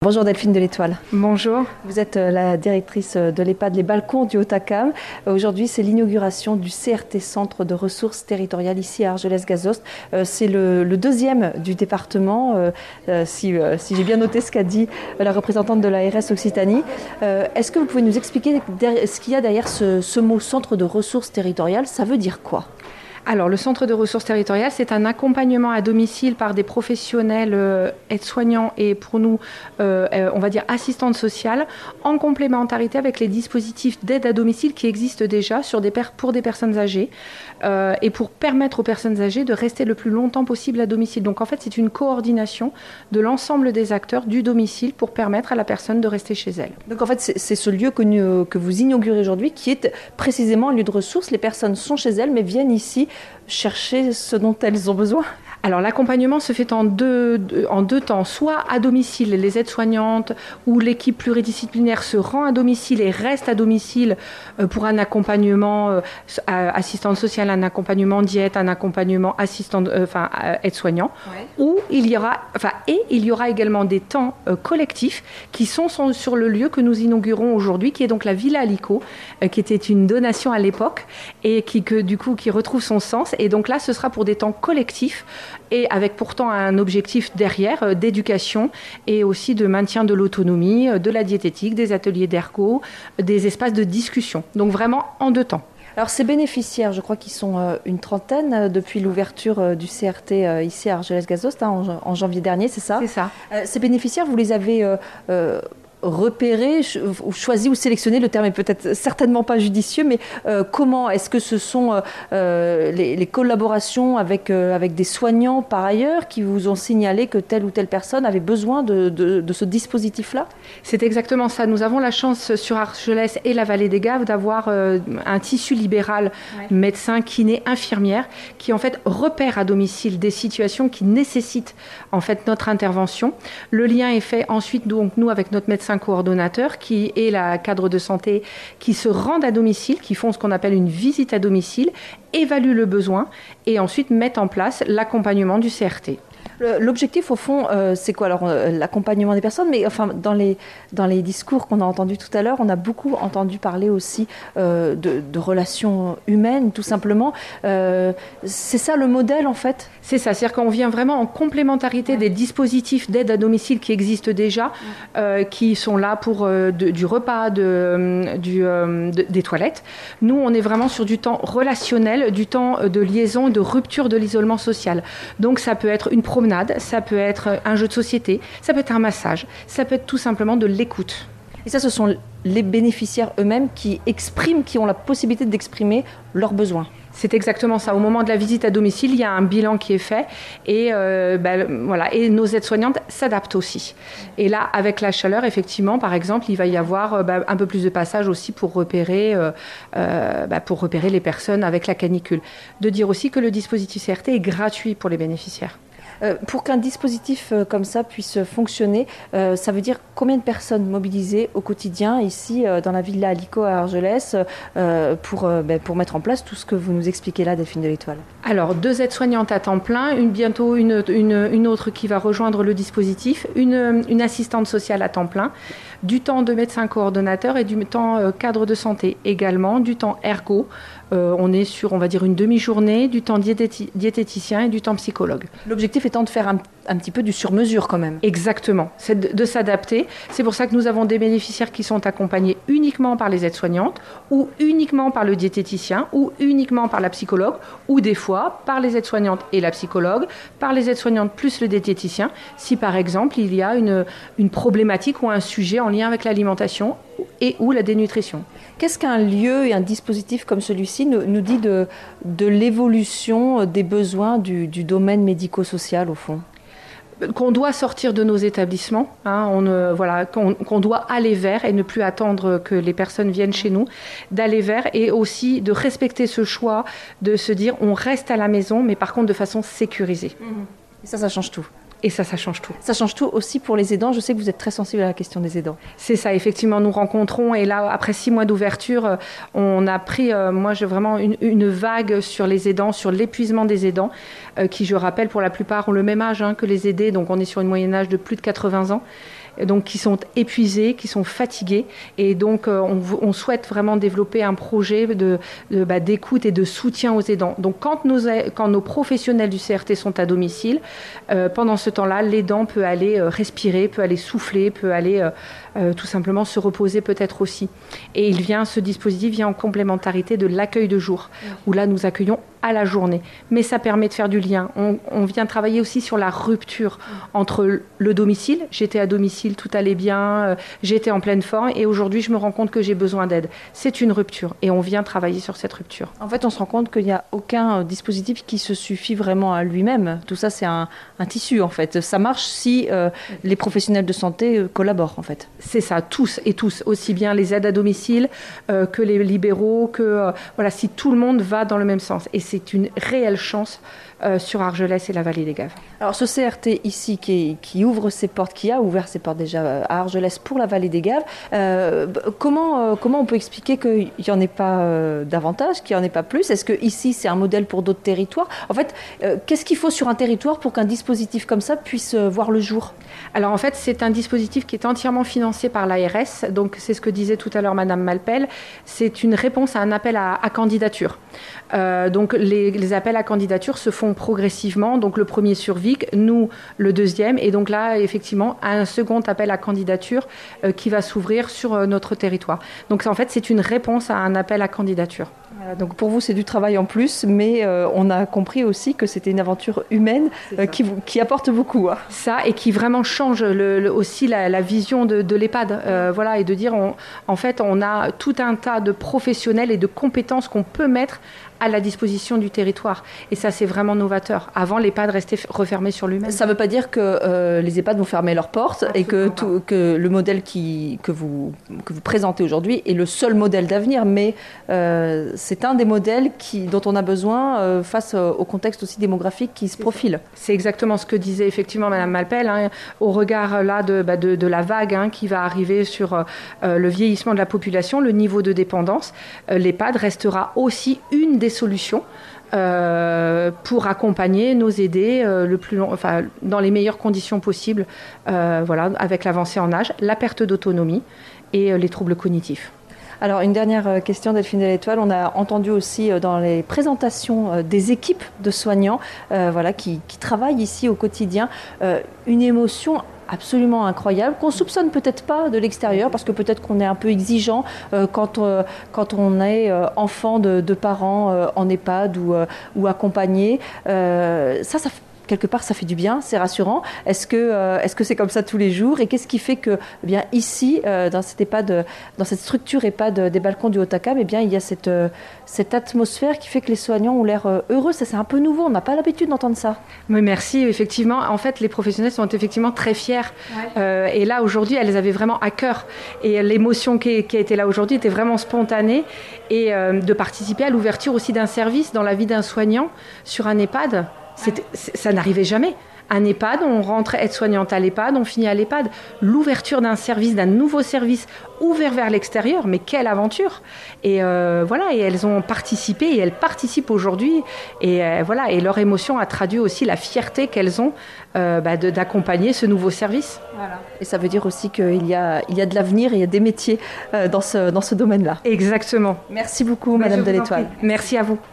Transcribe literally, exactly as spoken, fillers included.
Bonjour Delphine de l'Étoile. Bonjour. Vous êtes la directrice de l'EHPAD Les Balcons du Haut-Acam. Aujourd'hui, c'est l'inauguration du C R T, Centre de ressources territoriales, ici à Argelès-Gazost. C'est le, le deuxième du département, euh, si, euh, si j'ai bien noté ce qu'a dit la représentante de l'A R S Occitanie. Euh, Est-ce que vous pouvez nous expliquer ce qu'il y a derrière ce, ce mot Centre de ressources territoriales? Ça veut dire quoi? Alors, le centre de ressources territoriales, c'est un accompagnement à domicile par des professionnels euh, aides-soignants et pour nous, euh, euh, on va dire assistantes sociales, en complémentarité avec les dispositifs d'aide à domicile qui existent déjà sur des per- pour des personnes âgées euh, et pour permettre aux personnes âgées de rester le plus longtemps possible à domicile. Donc, en fait, c'est une coordination de l'ensemble des acteurs du domicile pour permettre à la personne de rester chez elle. Donc, en fait, c'est, c'est ce lieu que, nous, que vous inaugurez aujourd'hui qui est précisément un lieu de ressources. Les personnes sont chez elles, mais viennent ici chercher ce dont elles ont besoin. Alors l'accompagnement se fait en deux, en deux temps, soit à domicile, les aides-soignantes ou l'équipe pluridisciplinaire se rend à domicile et reste à domicile pour un accompagnement euh, assistante sociale, un accompagnement diète, un accompagnement assistant, euh, enfin aide-soignant, ouais. Ou il y aura, enfin et il y aura également des temps euh, collectifs qui sont, sont sur le lieu que nous inaugurons aujourd'hui, qui est donc la Villa Alico, euh, qui était une donation à l'époque et qui que du coup qui retrouve son sens. Et donc là, ce sera pour des temps collectifs. Et avec pourtant un objectif derrière euh, d'éducation et aussi de maintien de l'autonomie, euh, de la diététique, des ateliers d'ergo, euh, des espaces de discussion. Donc vraiment en deux temps. Alors ces bénéficiaires, je crois qu'ils sont euh, une trentaine euh, depuis l'ouverture euh, du C R T euh, ici à Argelès-Gazost, hein, en, en janvier dernier, c'est ça? C'est ça. Euh, ces bénéficiaires, vous les avez euh, euh, repérer ou choisir ou sélectionner, le terme est peut-être certainement pas judicieux, mais euh, comment est-ce que ce sont euh, les, les collaborations avec, euh, avec des soignants par ailleurs qui vous ont signalé que telle ou telle personne avait besoin de, de, de ce dispositif-là? C'est exactement ça. Nous avons la chance sur Argelès et la Vallée des Gaves d'avoir euh, un tissu libéral, ouais. Médecin, kiné, infirmière, qui en fait repère à domicile des situations qui nécessitent en fait notre intervention. Le lien est fait ensuite donc nous avec notre médecin coordonnateur qui est la cadre de santé qui se rendent à domicile, qui font ce qu'on appelle une visite à domicile, évaluent le besoin et ensuite mettent en place l'accompagnement du C R T. L'objectif, au fond, euh, c'est quoi? Alors, euh, l'accompagnement des personnes, mais enfin, dans les, dans les discours qu'on a entendus tout à l'heure, on a beaucoup entendu parler aussi euh, de, de relations humaines, tout simplement. Euh, c'est ça le modèle, en fait? C'est ça, c'est-à-dire qu'on vient vraiment en complémentarité, ouais. Des dispositifs d'aide à domicile qui existent déjà, ouais. euh, qui sont là pour euh, de, du repas, de, du, euh, de, des toilettes. Nous, on est vraiment sur du temps relationnel, du temps de liaison, de rupture de l'isolement social. Donc, ça peut être une promenade, ça peut être un jeu de société, ça peut être un massage, ça peut être tout simplement de l'écoute. Et ça, ce sont les bénéficiaires eux-mêmes qui expriment, qui ont la possibilité d'exprimer leurs besoins. C'est exactement ça. Au moment de la visite à domicile, il y a un bilan qui est fait et, euh, ben, voilà. Et nos aides-soignantes s'adaptent aussi. Et là, avec la chaleur, effectivement, par exemple, il va y avoir ben, un peu plus de passage aussi pour repérer, euh, euh, ben, pour repérer les personnes avec la canicule. De dire aussi que le dispositif C R T est gratuit pour les bénéficiaires. Euh, pour qu'un dispositif euh, comme ça puisse fonctionner, euh, ça veut dire combien de personnes mobilisées au quotidien ici euh, dans la Villa Alico à Argelès euh, pour, euh, ben, pour mettre en place tout ce que vous nous expliquez là, Delphine de l'Étoile? Alors, deux aides-soignantes à temps plein, une, bientôt une, une, une autre qui va rejoindre le dispositif, une, une assistante sociale à temps plein, du temps de médecin coordonnateur et du temps euh, cadre de santé également, du temps ergo. Euh, on est sur, on va dire, une demi-journée, du temps diététi- diététicien et du temps psychologue. L'objectif étant de faire un, un petit peu du sur-mesure quand même. Exactement, c'est de, de s'adapter. C'est pour ça que nous avons des bénéficiaires qui sont accompagnés uniquement par les aides-soignantes ou uniquement par le diététicien ou uniquement par la psychologue ou des fois par les aides-soignantes et la psychologue, par les aides-soignantes plus le diététicien, si par exemple il y a une, une problématique ou un sujet en lien avec l'alimentation et ou la dénutrition. Qu'est-ce qu'un lieu et un dispositif comme celui-ci nous, nous dit de, de l'évolution des besoins du, du domaine médico-social au fond? Qu'on doit sortir de nos établissements, hein, on, euh, voilà, qu'on, qu'on doit aller vers et ne plus attendre que les personnes viennent chez nous, d'aller vers et aussi de respecter ce choix, de se dire on reste à la maison, mais par contre de façon sécurisée. Mmh. Et ça, ça change tout. Et ça, ça change tout. Ça change tout aussi pour les aidants. Je sais que vous êtes très sensible à la question des aidants. C'est ça, effectivement, nous rencontrons. Et là, après six mois d'ouverture, on a pris, euh, moi, j'ai vraiment une, une vague sur les aidants, sur l'épuisement des aidants, euh, qui, je rappelle, pour la plupart ont le même âge hein, que les aidés. Donc, on est sur une moyenne âge de plus de quatre-vingts ans. donc qui sont épuisés, qui sont fatigués. Et donc, euh, on, on souhaite vraiment développer un projet de, de, bah, d'écoute et de soutien aux aidants. Donc, quand nos, quand nos professionnels du C R T sont à domicile, euh, pendant ce temps-là, l'aidant peut aller euh, respirer, peut aller souffler, peut aller euh, euh, tout simplement se reposer peut-être aussi. Et il vient, ce dispositif vient en complémentarité de l'accueil de jour, où là, nous accueillons à la journée. Mais ça permet de faire du lien. On, on vient travailler aussi sur la rupture entre le domicile. J'étais à domicile, tout allait bien, euh, j'étais en pleine forme et aujourd'hui, je me rends compte que j'ai besoin d'aide. C'est une rupture et on vient travailler sur cette rupture. En fait, on se rend compte qu'il n'y a aucun euh, dispositif qui se suffit vraiment à lui-même. Tout ça, c'est un, un tissu, en fait. Ça marche si euh, les professionnels de santé euh, collaborent, en fait. C'est ça, tous et tous, aussi bien les aides à domicile euh, que les libéraux, que euh, voilà, si tout le monde va dans le même sens. Et c'est une réelle chance euh, sur Argelès et la vallée des Gaves. Alors ce C R T ici qui, qui ouvre ses portes, qui a ouvert ses portes déjà à Argelès pour la vallée des Gaves, euh, comment, euh, comment on peut expliquer qu'il n'y en ait pas euh, davantage, qu'il n'y en ait pas plus? Est-ce que ici c'est un modèle pour d'autres territoires? En fait, euh, qu'est-ce qu'il faut sur un territoire pour qu'un dispositif comme ça puisse euh, voir le jour? Alors en fait, c'est un dispositif qui est entièrement financé par l'A R S, donc c'est ce que disait tout à l'heure Madame Malpel, c'est une réponse à un appel à, à candidature. Euh, donc les, les appels à candidature se font progressivement, donc le premier sur Vic, nous le deuxième, et donc là effectivement un second appel à candidature euh, qui va s'ouvrir sur euh, notre territoire. Donc en fait c'est une réponse à un appel à candidature. Voilà, donc pour vous c'est du travail en plus, mais euh, on a compris aussi que c'était une aventure humaine euh, qui, qui apporte beaucoup. Hein. Ça, et qui vraiment change le, le, aussi la, la vision de, de l'EHPAD, euh, voilà, et de dire on, en fait on a tout un tas de professionnels et de compétences qu'on peut mettre à la disposition du territoire. Et ça, c'est vraiment novateur. Avant, l'EHPAD restait refermé sur lui-même. Ça ne veut pas dire que euh, les EHPAD vont fermer leurs portes. Absolument. Et que, tout, que le modèle qui, que, vous, que vous présentez aujourd'hui est le seul modèle d'avenir, mais euh, c'est un des modèles qui, dont on a besoin euh, face au contexte aussi démographique qui se c'est profile. Ça. C'est exactement ce que disait effectivement Madame Malpel, hein, au regard là de, bah, de, de la vague hein, qui va arriver sur euh, le vieillissement de la population, le niveau de dépendance. Euh, L'EHPAD restera aussi une des solutions euh, pour accompagner nos aidés euh, le plus long, enfin, dans les meilleures conditions possibles, euh, voilà, avec l'avancée en âge, la perte d'autonomie et euh, les troubles cognitifs. Alors, une dernière question, Delphine Delétoile. On a entendu aussi dans les présentations des équipes de soignants euh, voilà, qui, qui travaillent ici au quotidien euh, une émotion absolument incroyable, qu'on soupçonne peut-être pas de l'extérieur, parce que peut-être qu'on est un peu exigeant euh, quand, euh, quand on est euh, enfant de, de parents euh, en EHPAD ou, euh, ou accompagné. Euh, ça, ça fait quelque part, ça fait du bien, c'est rassurant. Est-ce que, euh, est-ce que c'est comme ça tous les jours? Et qu'est-ce qui fait que, eh bien, ici, euh, dans cette EHPAD, dans cette structure EHPAD des balcons du Haut-Acam, eh bien, il y a cette, euh, cette atmosphère qui fait que les soignants ont l'air euh, heureux. Ça, c'est un peu nouveau. On n'a pas l'habitude d'entendre ça. Oui, merci. Effectivement, en fait, les professionnels sont effectivement très fiers. Ouais. Euh, et là, aujourd'hui, elles avaient vraiment à cœur. Et l'émotion qui, qui a été là aujourd'hui était vraiment spontanée. Et euh, de participer à l'ouverture aussi d'un service dans la vie d'un soignant sur un EHPAD. C'était, ça n'arrivait jamais. Un EHPAD, on rentre aide-soignante à l'EHPAD, on finit à l'EHPAD. L'ouverture d'un service, d'un nouveau service ouvert vers l'extérieur, mais quelle aventure! Et euh, voilà, et elles ont participé, et elles participent aujourd'hui. Et euh, voilà, et leur émotion a traduit aussi la fierté qu'elles ont euh, bah, de, d'accompagner ce nouveau service. Voilà. Et ça veut dire aussi qu'il y a, il y a de l'avenir, et il y a des métiers euh, dans ce, dans ce domaine-là. Exactement. Merci beaucoup, Madame Delétoile. Merci à vous.